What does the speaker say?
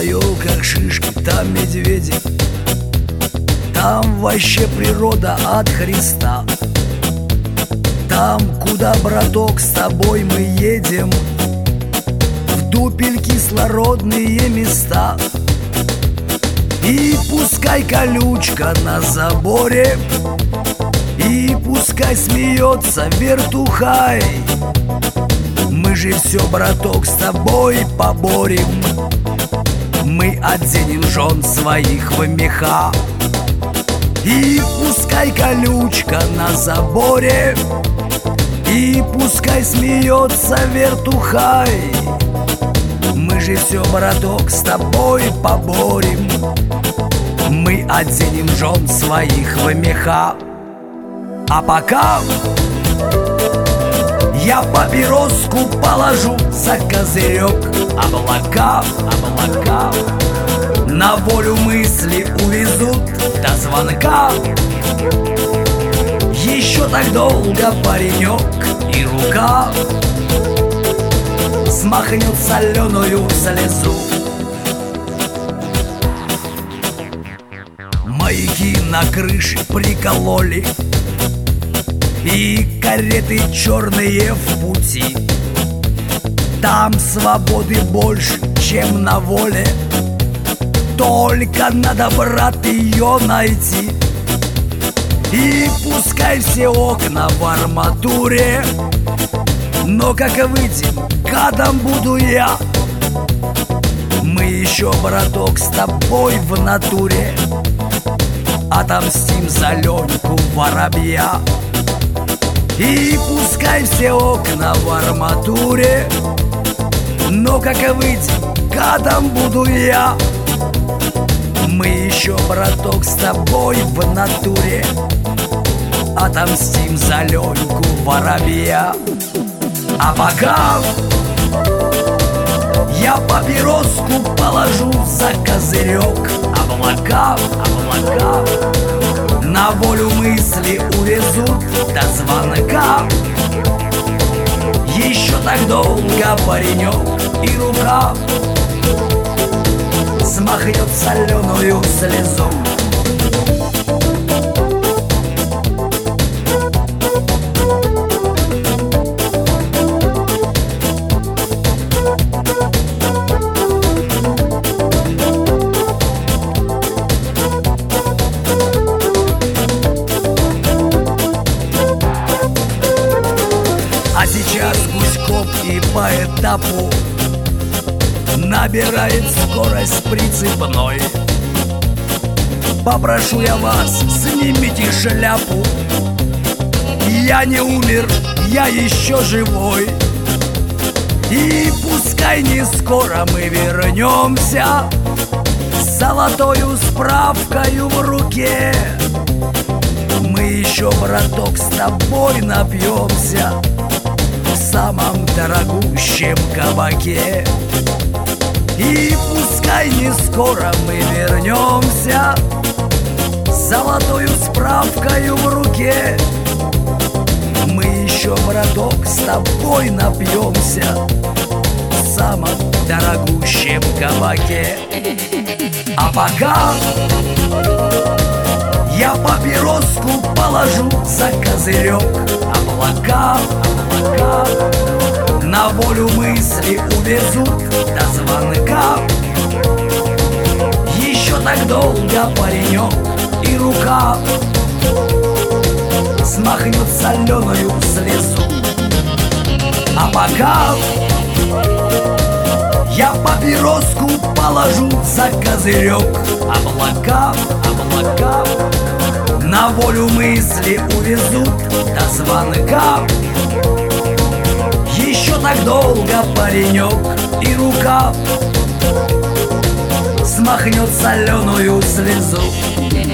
елках шишки, там медведи, там вообще природа от Христа. Там, куда, браток, с тобой мы едем, в дупель кислородные места. И пускай колючка на заборе, и пускай смеется вертухай, мы же все, браток, с тобой поборем. Мы оденем жен своих в меха. И пускай колючка на заборе, и пускай смеется вертухай, мы же все, браток, с тобой поборем. Мы оденем жен своих в меха. А пока я папироску положу за козырек. Облака, облака на волю мысли увезут до звонка. Еще так долго паренек и рука смахнет соленую слезу. Маяки на крыше прикололи, и кареты черные в пути. Там свободы больше, чем на воле, только надо, брат, ее найти. И пускай все окна в арматуре, но как выйдем, гадом буду я. Мы еще, браток, с тобой в натуре отомстим за Леньку воробья. И пускай все окна в арматуре, но как выйдем, гадом буду я. Мы еще, браток, с тобой в натуре отомстим за Леньку воробья. А пока я папироску положу за козырек. Облака, облака на волю мысли увезут до звонка. Еще так долго паренек и рука смахнет соленую слезу. А сейчас гуськом и по этапу набирает скорость прицепной. Попрошу я вас, снимите шляпу. Я не умер, я еще живой. И пускай не скоро мы вернемся с золотою справкою в руке. Мы еще, браток, с тобой напьемся в самом дорогущем кабаке. И пускай не скоро мы вернемся с золотою справкою в руке. Мы еще, браток, с тобой напьемся в самом дорогущем кабаке. А пока я папироску положу за козырек. Облака, облака на волю мысли увезут до звонка. Еще так долго паренек и рука смахнет соленую слезу. А пока я папироску положу за козырек. Облака, облака на волю мысли увезут до звонка. Еще так долго паренек и рука смахнет соленую слезу.